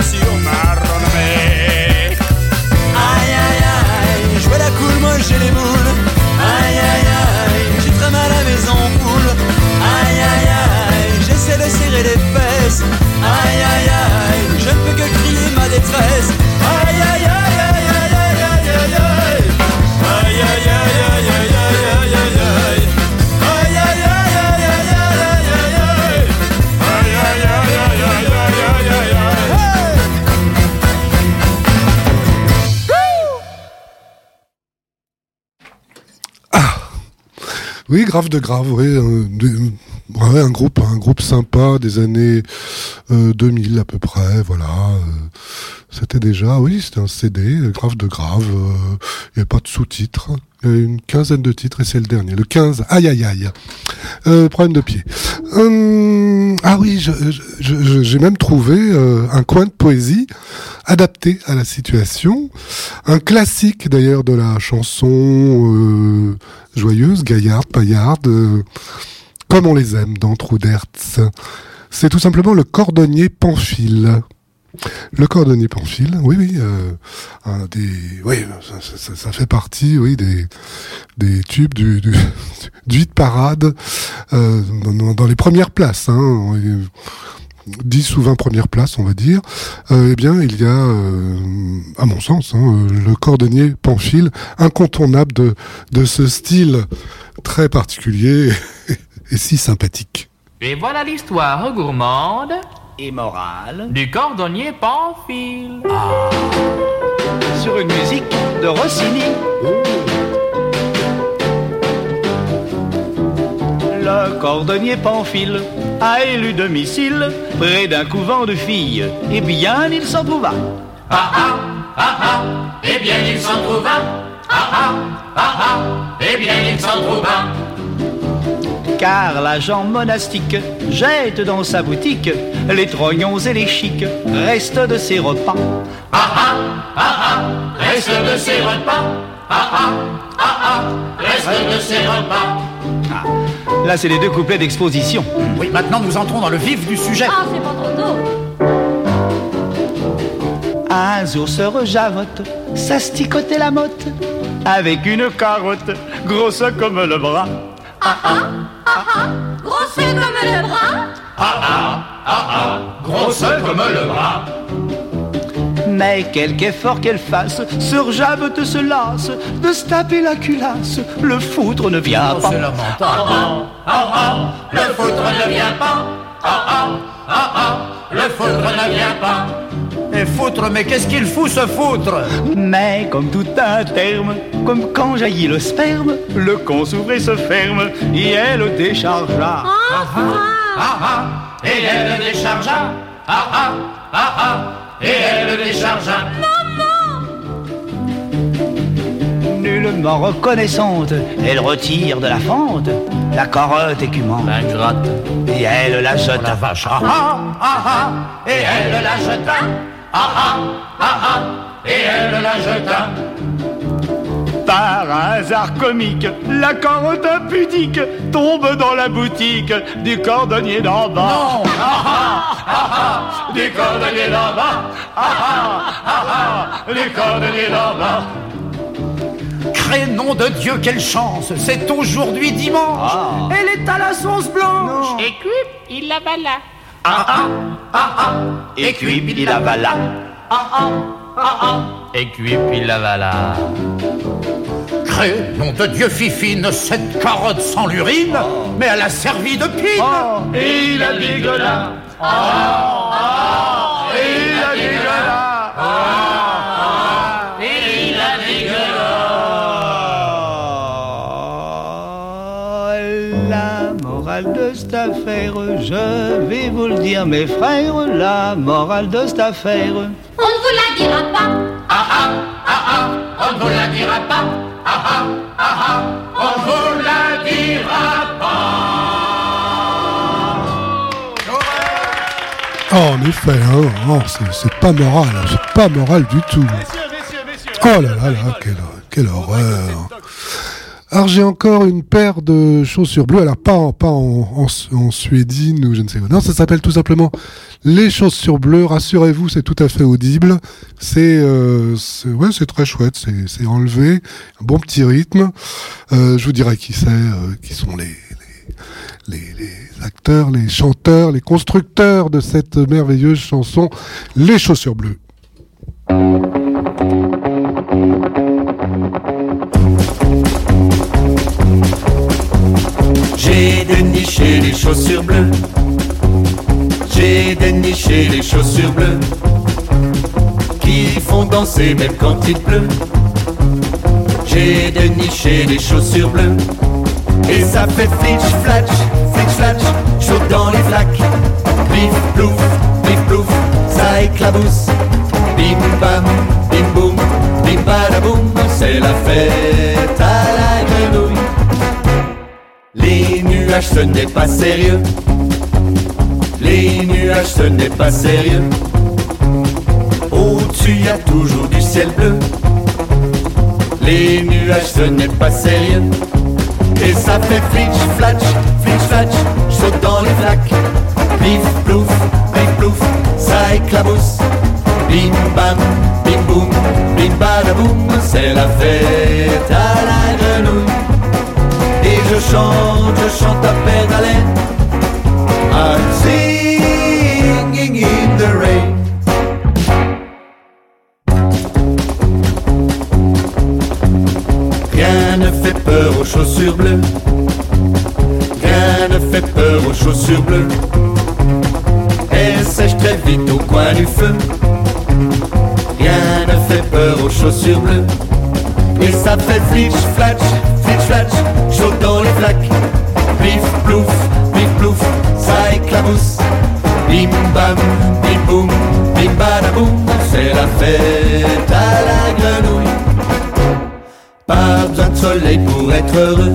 sur ma renommée. Aïe aïe aïe, je vois la cool, moi j'ai les boules. Aïe aïe aïe, j'ai très mal à mes ampoules. Aïe aïe aïe, j'essaie de serrer les fesses. Aïe aïe aïe, je ne peux que crier ma détresse. Aïe aïe aïe aïe aïe aïe aïe aïe aïe. Aïe aïe aïe aïe aïe aïe aïe aïe. Aïe aïe aïe aïe aïe aïe aïe aïe. Aïe aïe aïe aïe aïe aïe aïe aïe. Oui, Grave de Grave, oui, ouais, un groupe sympa des années 2000 à peu près, voilà. C'était déjà, oui, c'était un CD, Grave de Grave, il n'y avait pas de sous-titres, il y avait une quinzaine de titres et c'est le dernier, le 15, aïe aïe aïe, problème de pied. Ah oui, j'ai même trouvé un coin de poésie adapté à la situation, un classique d'ailleurs de la chanson joyeuse, gaillarde, paillarde, comme on les aime dans Trou d'Hertz. C'est tout simplement le cordonnier Pamphile. Le cordonnier Pamphile, oui, ça fait partie, oui, des tubes du hit parade dans les premières places, hein, 10 ou 20 premières places, on va dire. Eh bien, il y a, à mon sens, le cordonnier Pamphile, incontournable de ce style très particulier et si sympathique. Et voilà l'histoire gourmande et morale du cordonnier Pamphile. Ah. Sur une musique de Rossini. Le cordonnier Pamphile a élu domicile près d'un couvent de filles. Eh bien, il s'en trouva. Ah ah, ah ah, eh bien, il s'en trouva. Ah ah, ah ah, eh bien, il s'en trouva. Car l'agent monastique jette dans sa boutique les trognons et les chics, restent de ses repas. Ah ah, ah ah, reste de ses repas. Ah ah, ah ah, reste de ses repas. Ah, là, c'est les deux couplets d'exposition. Oui, maintenant nous entrons dans le vif du sujet. Ah, c'est pas trop tôt. Un jour se rejavote, s'asticotait la motte, avec une carotte, grosse comme le bras. Ah ah, ah ah, grosse comme le bras. Ah ah, ah ah, grosse comme le bras. Mais quelque effort qu'elle fasse, Sœur Javotte se lasse de se taper la culasse. Le foutre ne vient pas. C'est lamentable. Ah ah, ah ah, le foutre ne vient pas. Ah ah, ah ah, le foutre ne vient pas. Et foutre, mais qu'est-ce qu'il fout ce foutre? Mais comme tout un terme, comme quand jaillit le sperme, le con s'ouvre et se ferme, et elle déchargea. Ah ah, ah ah, et elle déchargea. Ah ah, ah ah, et elle déchargea. Nullement reconnaissante, elle retire de la fente la carotte écumante. L'ingrate. Et elle la jeta. Oh la vache. Ah ah, ah ah, et elle la jeta. Ah ah, ah ah, et elle la jeta. Par un hasard comique, la carotte impudique tombe dans la boutique du cordonnier d'en bas. Non. Ah ah, ah ah, du cordonnier d'en bas. Ah ah, ah ah, du cordonnier d'en bas. Nom de Dieu, quelle chance! C'est aujourd'hui dimanche! Ah. Elle est à la sauce blanche! Et cuip, il l'avala. Ah ah, ah ah, et cuip, il l'avala. Ah ah, ah ah, et cuip, il l'avala. Nom de Dieu, fifine, cette carotte sans l'urine, mais elle a servi de pine! Et il a dégueula. Et il a dégueula. De cette affaire, je vais vous le dire mes frères, la morale de cette affaire. On ne vous la dira pas. Ah ah, ah ah, on ne vous la dira pas. Ah ah, ah ah, on ne vous la dira pas. Oh, en effet, hein, c'est pas moral, c'est pas moral du tout. Messieurs. Oh là là là, quelle horreur. Alors j'ai encore une paire de chaussures bleues, alors pas en suédine ou je ne sais quoi. Non, ça s'appelle tout simplement les chaussures bleues. Rassurez-vous, c'est tout à fait audible. C'est très chouette. C'est enlevé, un bon petit rythme. Je vous dirai qui c'est, qui sont les acteurs, les chanteurs, les constructeurs de cette merveilleuse chanson, les chaussures bleues. J'ai déniché les chaussures bleues. J'ai déniché les chaussures bleues qui font danser même quand il pleut. J'ai déniché les chaussures bleues et ça fait flitch flatch, chaud dans les flaques. Bif plouf, ça éclabousse. Bim bam, bim boum, bim badaboum, c'est la fête à la grenouille. Les nuages ce n'est pas sérieux. Les nuages ce n'est pas sérieux. Au-dessus y a toujours du ciel bleu. Les nuages ce n'est pas sérieux. Et ça fait flitch flatch, saute dans les flaques. Bif plouf, ça éclabousse. Bim bam, bim boum, bim badaboum, c'est la fête à la grenouille. Et je chante à peine haleine. I'm singing in the rain. Rien ne fait peur aux chaussures bleues. Rien ne fait peur aux chaussures bleues. Elles sèchent très vite au coin du feu. Rien ne fait peur aux chaussures bleues. Et ça fait flitch flatch, chaud dans les flaques. Bif plouf, ça éclabousse. Bim bam, bim boum, bim badaboum, c'est la fête à la grenouille. Pas besoin de soleil pour être heureux.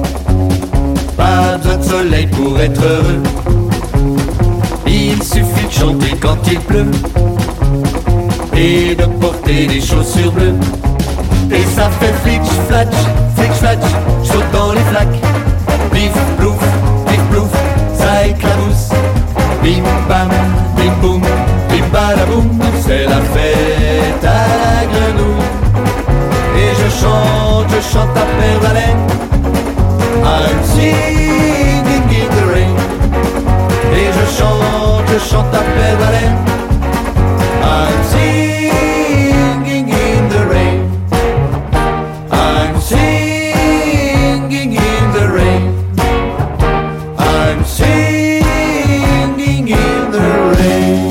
Pas besoin de soleil pour être heureux. Il suffit de chanter quand il pleut et de porter des chaussures bleues. Et ça fait flitch flatch, chaud dans les flaques. Bif plouf, ça éclabousse. Bim bam, bim boum, bim badaboum, c'est la fête à la grenouille. Et je chante à perdre haleine. I'm singing in the rain. Et je chante à perdre haleine. I'm singing in the rain. I'm singing in the rain. I'm singing in the rain.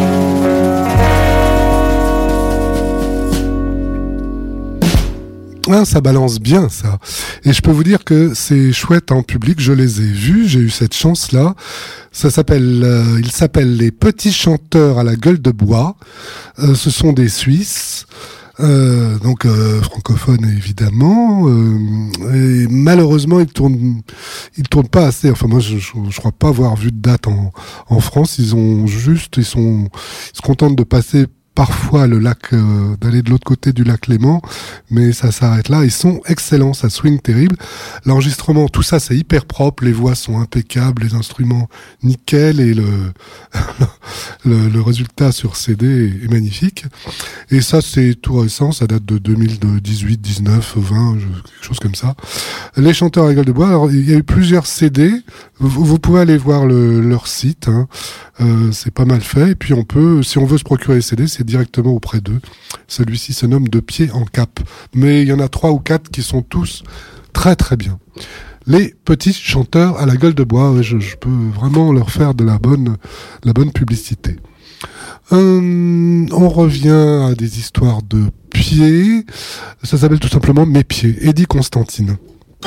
Ah, ça balance bien, ça. Et je peux vous dire que c'est chouette en public. Je les ai vus. J'ai eu cette chance-là. Ça s'appelle, ils s'appellent les Petits Chanteurs à la Gueule de Bois. Ce sont des Suisses. Donc francophones évidemment, et malheureusement ils tournent pas assez. Enfin moi je crois pas avoir vu de date en France. Ils se contentent de passer parfois le lac, d'aller de l'autre côté du lac Léman, mais ça s'arrête là. Ils sont excellents, ça swing terrible. L'enregistrement, tout ça, c'est hyper propre, les voix sont impeccables, les instruments nickel, et le résultat sur CD est magnifique. Et ça, c'est tout récent, ça date de 2018, 19, 20, quelque chose comme ça. Les Chanteurs à la Gueule de Bois, alors il y a eu plusieurs CD, vous pouvez aller voir leur site, hein. C'est pas mal fait, et puis on peut, si on veut se procurer les CD, c'est directement auprès d'eux. Celui-ci se nomme De Pied en Cap, mais il y en a 3 ou 4 qui sont tous très très bien. Les Petits Chanteurs à la Gueule de Bois, je peux vraiment leur faire de la bonne publicité. On revient à des histoires de pieds. Ça s'appelle tout simplement Mes Pieds. Eddie Constantine.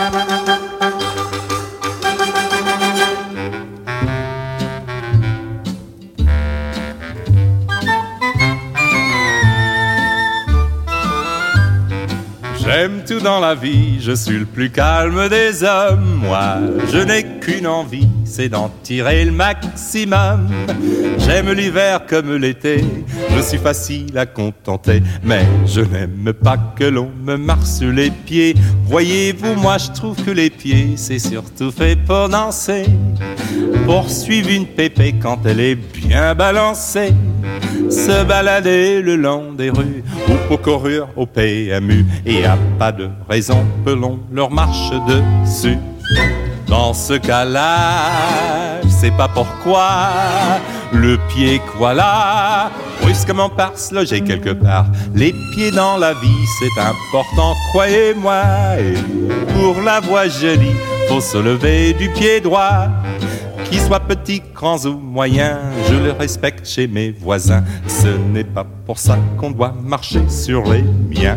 J'aime tout dans la vie, je suis le plus calme des hommes. Moi, je n'ai qu'une envie, c'est d'en tirer le maximum. J'aime l'hiver comme l'été, je suis facile à contenter, mais je n'aime pas que l'on me marche sur les pieds. Voyez-vous, moi je trouve que les pieds, c'est surtout fait pour danser, pour suivre une pépé quand elle est bien balancée, se balader le long des rues ou pour courir au PMU. Et y a pas de raison que l'on leur marche dessus. Dans ce cas-là, je sais pas pourquoi, le pied quoi là, brusquement passe loger quelque part. Les pieds dans la vie, c'est important, croyez-moi. Et pour la voix jolie, faut se lever du pied droit. Qu'ils soient petits, grands ou moyens, je le respecte chez mes voisins. Ce n'est pas pour ça qu'on doit marcher sur les miens.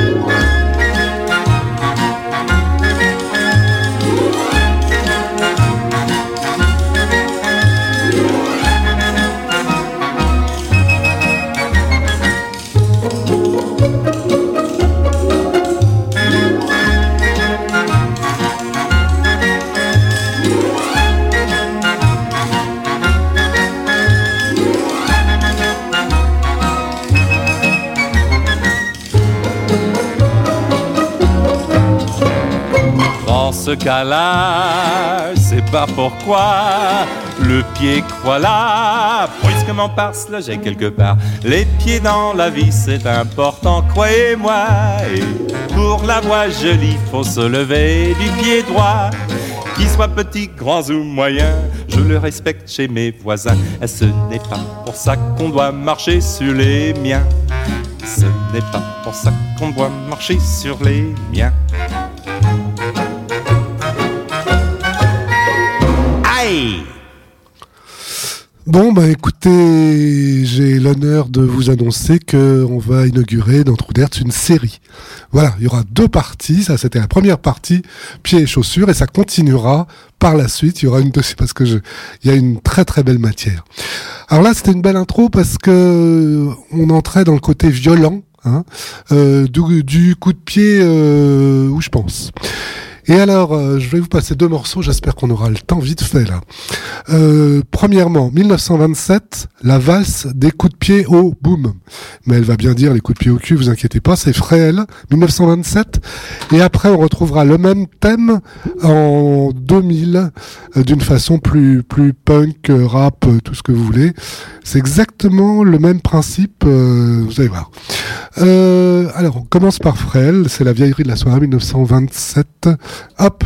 Dans ce cas-là, je sais pas pourquoi, le pied quoi là, brusquement passe là, j'ai quelque part. Les pieds dans la vie, c'est important, croyez-moi. Et pour la voix jolie, faut se lever du pied droit. Qu'ils soient petits, grands ou moyens, je le respecte chez mes voisins. Et ce n'est pas pour ça qu'on doit marcher sur les miens. Ce n'est pas pour ça qu'on doit marcher sur les miens. Aïe! Bon, bah écoutez, j'ai l'honneur de vous annoncer qu'on va inaugurer dans Trou d'Herz une série. Voilà, il y aura 2 parties. Ça, c'était la première partie, pieds et chaussures, et ça continuera par la suite. Il y aura une deuxième parce que il y a une très très belle matière. Alors là, c'était une belle intro parce que on entrait dans le côté violent, hein, du coup de pied où je pense. Et alors, je vais vous passer 2 morceaux, j'espère qu'on aura le temps vite fait là. Premièrement, 1927, la valse des coups de pied au boom. Mais elle va bien dire les coups de pied au cul, vous inquiétez pas, c'est Fréhel, 1927. Et après, on retrouvera le même thème en 2000, d'une façon plus punk, rap, tout ce que vous voulez. C'est exactement le même principe, vous allez voir. Alors, on commence par Fréhel, c'est la vieillerie de la soirée, 1927. Hop,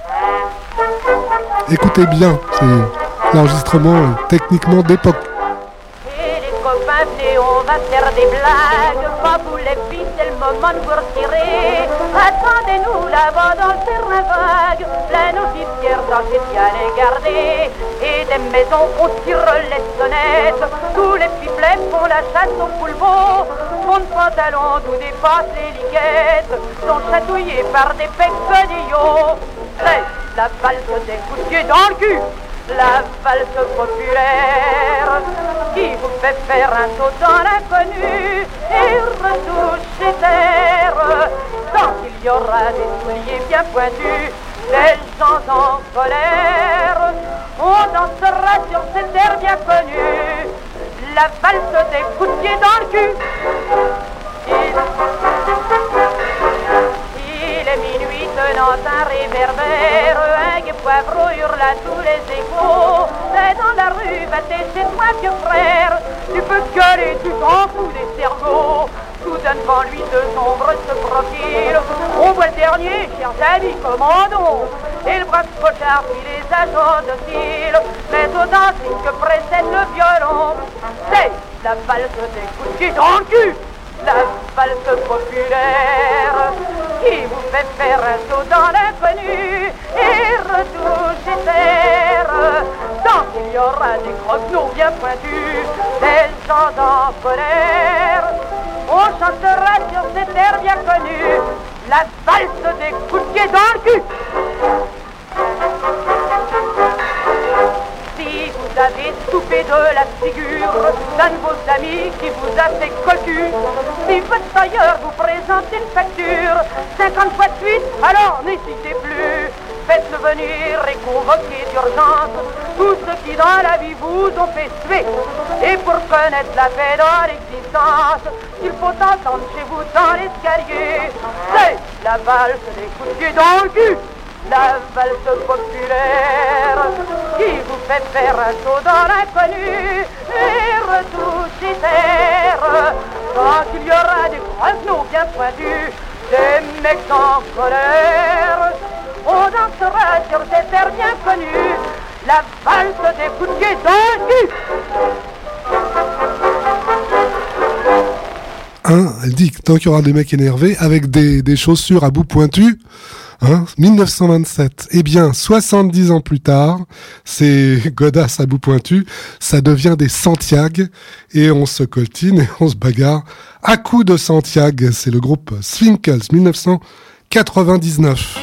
écoutez bien, c'est l'enregistrement techniquement d'époque. Et les copains, venez, on va faire des blagues. Pas vous les filles, c'est le moment de vous retirer. Attendez-nous là-bas dans le terrain vague. Plein officières dans le ciel gardé. Et des maisons, on tire les sonnettes. Tous les pipelets font la chasse au poulpeau. Fond de pantalon d'où dépassent les liguettes. Sont chatouillés par des peccadillos. C'est la valse des coups de pied dans le cul. La valse populaire qui vous fait faire un saut dans l'inconnu et retoucher terre. Tant qu'il y aura des souliers bien pointus, les gens en colère, on dansera sur cette terre bien connue. La valse des coups de pied dans le cul. Il est minuit tenant un réverbère, un guet poivreau hurle à tous les échos. C'est dans la rue, va chez toi, vieux frère. Tu peux gueuler, tu t'en fous des cerveaux. Soudain devant lui 2 ombres se profilent. On voit le dernier, chers amis, commandons. Et le brave pochard puis les agents dociles. Mais au dancing que précède le violon, c'est la valse des coups de pied dans le cul. La valse populaire qui vous fait faire un saut dans l'inconnu et retoucher terre. Tant qu'il y aura des croquenots bien pointus, des gens en colère, on chantera sur cette terre bien connue la valse des coups de pied dans le cul. Si vous avez soupé de la figure d'un de vos amis qui vous a fait cocu, si votre tailleur vous présente une facture 50 fois de suite, alors n'hésitez plus. faites-le venir et convoquez d'urgence tous ceux qui dans la vie vous ont fait suer. Et pour connaître la paix dans l'existence, il faut entendre chez vous dans l'escalier. C'est la valse des coups de pied dans le cul, la valse populaire qui vous fait faire un saut dans l'inconnu et retoucher terre. Quand il y aura des grenouilles bien pointus, des mecs en colère, on dansera sur cet air bien connu, la valse des coups de pied dans le cul. Elle dit que tant qu'il y aura des mecs énervés avec des chaussures à bout pointu, 1927. Eh bien, 70 ans plus tard, ces godasses à bout pointu, ça devient des Santiago et on se coltine et on se bagarre à coups de Santiago. C'est le groupe Swinkles, 1999.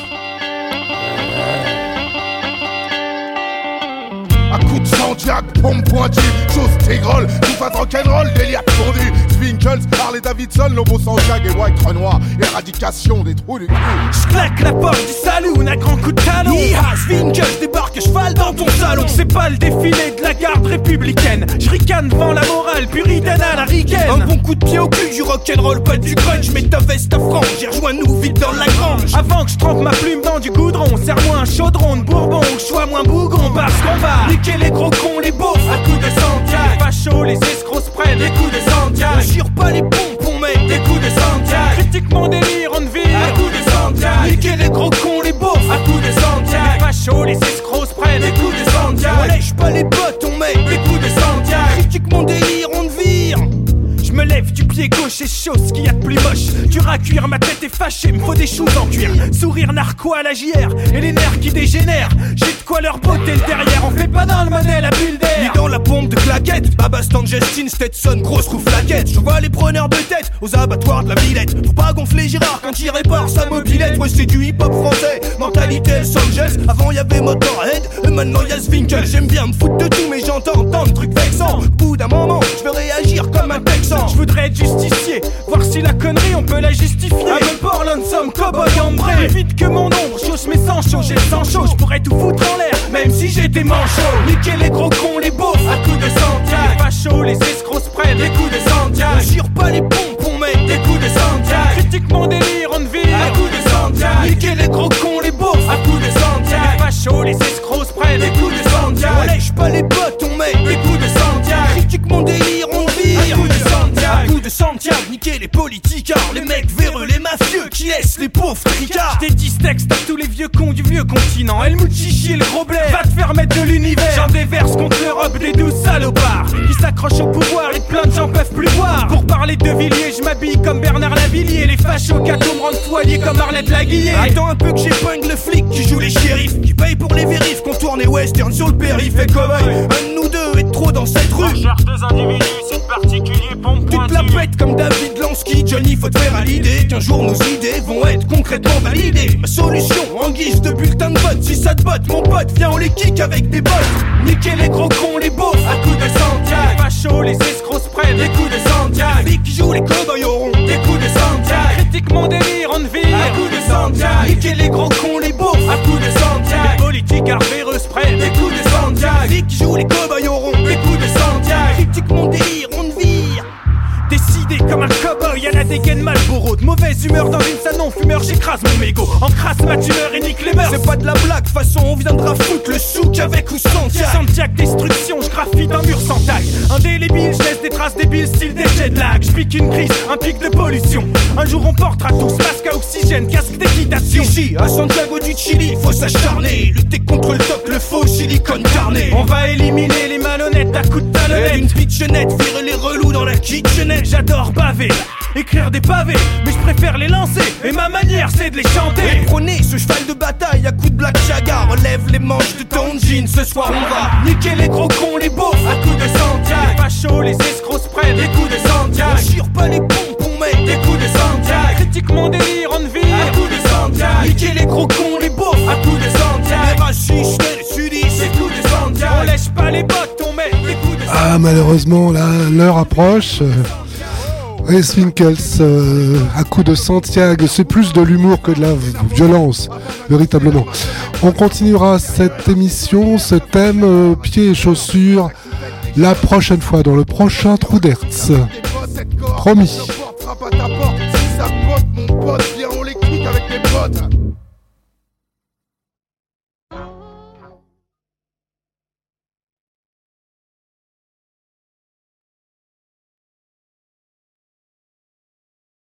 À coups de Santiago, pompe pointue, chose tégrole, tout fait rock'n'roll, délire fondu. Swinkles, Harley Davidson, Lobo Santiago et White Renoir, éradication des trous du cul. J'claque la porte du saloon, un grand coup de talon. Hi-ha, Swinkles débarque à cheval dans ton salon. C'est pas le défilé de la garde républicaine. J'ricane devant la morale puritaine à la ricaine. Un bon coup de pied au cul, du rock'n'roll, pas du grunge. Mets ta veste à frange, j'ai rejoint-nous vite dans la grange. Avant que j'trempe ma plume dans du goudron, serre-moi un chaudron de bourbon, que j'sois moins bougon. Parce qu'on va niquer les gros cons, les beaufs, à coups de Santiago. Les fachos, les escrocs se prennent des coups de Santiago. On jure pas les pompes, on met des coups de Santiago. Critique mon délire, on vire à coups de Santiago. Niquer les gros cons, les beaufs, à coups de Santiago. Les fachos, les escrocs se prennent des coups de Santiago. On lèche pas les bottes, on met des coups de Santiago. Critique mon délire, on vire. Je me lève du pied gauche et chaud, ce qu'il y a de plus moche. Dur à cuire, ma tête est fâchée, me faut des choses en cuir. Sourire narquois à la JR et les nerfs qui dégénèrent. J'ai de quoi leur botter le derrière, on fait pas dans le modèle à bulle d'air. Ni dans la pompe de claquettes, Babastan, Justin, Stetson, grosse roue flaquette. Je vois les preneurs de tête aux abattoirs de la Villette. Faut pas gonfler Girard quand il répare sa mobilette. Ouais, c'est du hip-hop français, mentalité Los Angeles. Avant y'avait Motorhead, et maintenant y'a Swinkles. J'aime bien me foutre de tout, mais j'entends tant de trucs vexants. Au bout d'un moment, je veux réagir comme un Texan. Je voudrais être justicier, voir si la connerie on peut la justifier. À me Portland, somme cowboy ambré. Plus vite que mon ombre, chausse mes sans chaud, j'ai le sang chaud. J'pourrais tout foutre en l'air, même si j'étais manchot. Niquer les gros cons, les beaufs, à coups de Santiago. Les fachos, les escrocs se prennent des coups de Santiago. On jure pas les pompes, on met des coups de Santiago. Critique mon délire, on vire à coups de Santiago. Niquer les gros cons, les beaufs, à coups de Santiago. Les fachos, les escrocs se prennent des coups de Santiago. On lèche pas les bottes, on met des coups de Santiago. Critique mon délire, on vire à coups de Santiago. À coups de Santiago, niquer les politicards, les mecs véreux, les mafieux qui laissent les pauvres tricards. J't'ai dit texte à tous les vieux cons du vieux continent. Helmut Chichi et le gros blé, va te faire mettre de l'univers. J'en déverse contre l'Europe des 12 salopards qui s'accrochent au pouvoir et plein de gens peuvent plus voir. Pour parler de Villiers, je m'habille comme Bernard Lavillier. Les fachos cathos me rendent foilier comme Arlette Laguillet. Attends un peu que j'épingle le flic qui joue les shérifs, qui paye pour les vérifs, qu'on tourne les western sur le périph' et cowboy. Un de nous deux est trop dans cette rue. On cherche deux individus, c'est particulier, pompe pointue. Tu te la pètes comme David Lansky, Johnny, faut te faire à l'idée qu'un jour nos idées vont être concrètement validées. Ma solution en guise de bulletin de vote, si ça te botte mon pote, viens on les kick avec des bottes. Niquer les gros cons, les beaufs, à coups de Santiago. Les fachos, les escrocs se prennent des coups de Santiago. Les flics qui jouent les cowboys auront des coups de Santiago. Critique mon délire, on vire à coups de Santiago. Niquer les gros cons, les beaufs, à coups de Santiago. Les politiques arvéreux se prennent des coups de Santiago. Les flics qui jouent les cowboys auront des coups de Santiago. Critique mon délire, on vire. Décidé comme un cowboy à la dégaine Malboro. De mauvaise humeur dans une salle non-fumeur, j'écrase mon mégot. Encrasse ma tumeur et nique les mœurs. C'est pas de la blague, façon on viendra foutre le souk avec ou Santiago. Santiago destruction, je graffite un mur sans taille. Indélébile, je laisse des traces débiles style des jet lag. Je pique une crise, un pic de pollution. Un jour on portera tous masque à oxygène, casque d'équitation. Ici, à Santiago du Chili, faut s'acharner. Lutter contre le toc, le faux silicone carné. On va éliminer les malhonnêtes à coups de talonnette. Une pitchenette, virer les relous dans la kitchenette. J'adore baver, écrire des pavés, mais je préfère les lancer, et ma manière c'est de les chanter. Et prenez ce cheval de bataille à coups de black chaga. Relève les manches de ton jean, ce soir on va niquer les gros cons, les beaufs, à coups de Santiago. Les fachos, les escrocs se prennent des coups de Santiago. On chire pas les pompes, on met des coups de Santiago. Critique mon délire, on vire à coups de Santiago. Niquer les gros cons, les beaufs, à coups de Santiago. Les racistes et les sudistes, des coups de Santiago. On lèche pas les bottes, on met des coups de Santiago. Ah malheureusement là, l'heure approche. Swinkels, à coup de Santiago, c'est plus de l'humour que de la violence, véritablement. On continuera cette émission, ce thème, pieds et chaussures, la prochaine fois, dans le prochain Trou d'Hertz. Promis. Si ça botte, mon pote, viens, on les clique avec tes potes.